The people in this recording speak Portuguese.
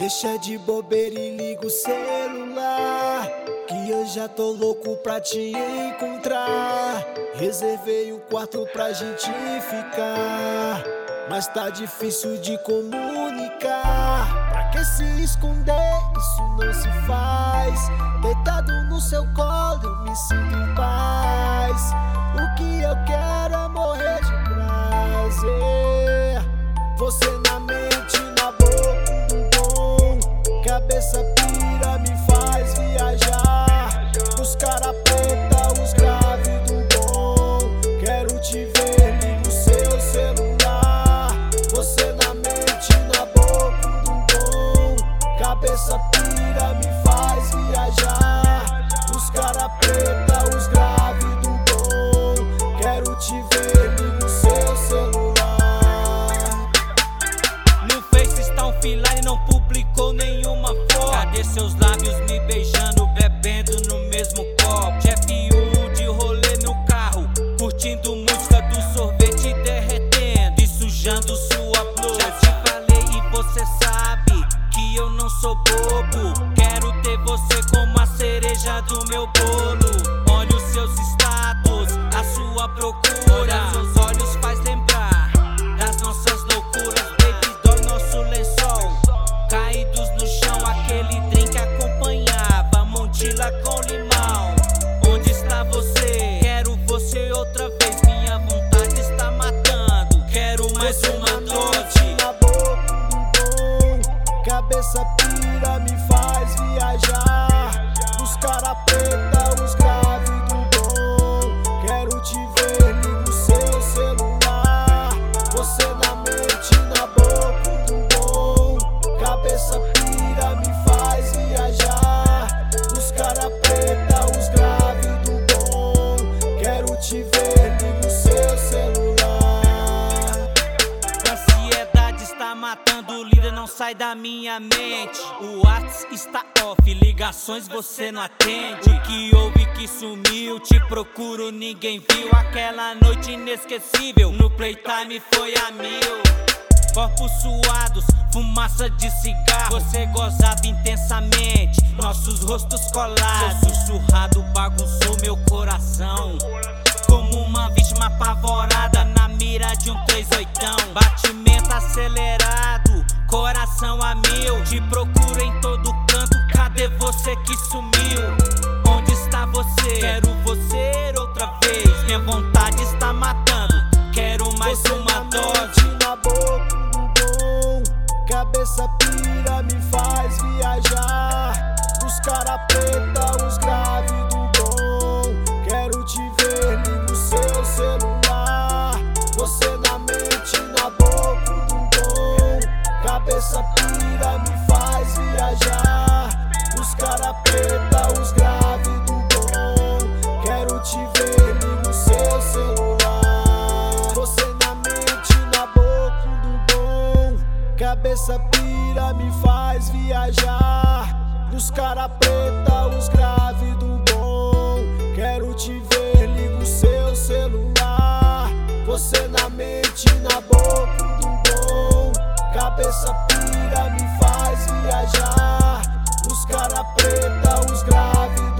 Deixa de bobeira e liga o celular, que eu já tô louco pra te encontrar. Reservei um quarto pra gente ficar, mas tá difícil de comunicar. Pra que se esconder? Isso não se faz. Deitado no seu colo eu me sinto em paz. O que eu quero é morrer de prazer. Você na mente, na boca do bom. Cabeça pira, me faz viajar. Os cara preta, os graves do bom. Quero te ver, liga o seu celular. Você na mente, na boca do bom. Cabeça pira, me faz viajar. Os cara preta, os graves do bom. Quero te ver, liga o seu celular. No Face está offline, não publicou nenhuma foto. Cadê seus lábios me beijando, bebendo no mesmo copo? F1 de rolê no carro, curtindo música do sorvete derretendo e sujando sua flor. Já te falei e você sabe que eu não sou bobo. Quero ter você como a cereja do meu bolo. Olha os seus status, a sua procura. Seus olhos faz lembrar das nossas loucuras. Baby doll, nosso lençol caídos no chão. Aquele drink acompanhava Montila com limão. Onde está você? Quero você outra vez. Minha vontade está matando. Quero mais uma dose. Na boca do bom. Cabeça pira, me faz viajar. Os cara preta, os graves do bom. Quero te ver, liga o seu celular. Você na mente, na boca do bom. Cabeça pira, me faz viajar. Os cara preta, os graves do bom. Quero te ver, liga o seu celular. Ansiedade está matando, líder, não sai da minha mente. O WhatsApp está off, ligações você não atende. O que houve que sumiu? Te procuro, ninguém viu. Aquela noite inesquecível no Playtime foi a mil. Corpos suados, fumaça de cigarro. Você gozava intensamente, nossos rostos colados. Seu sussurrado bagunçou meu coração, como uma vítima apavorada na mira de um 38. Batimento acelerado, coração a mil. Te procuro em todo canto, cadê você que sumiu? Onde está você? Quero você outra vez. Minha vontade está matando, quero mais uma dose. Na boca do bom. Cabeça pira, me faz viajar. Os cara preta, os graves do bom. Quero te ver, liga o seu celular. Você na mente, na boca do bom. Cabeça pira, me faz viajar. Os cara preta, os graves do bom. Quero te ver, liga o seu celular. Você na mente, na boca do bom. Cabeça pira, me faz viajar. Os cara preta, os graves do bom. Quero te ver, liga o seu celular. Você na mente, na boca do bom. Cabeça pira, me faz viajar. Os cara preta, os graves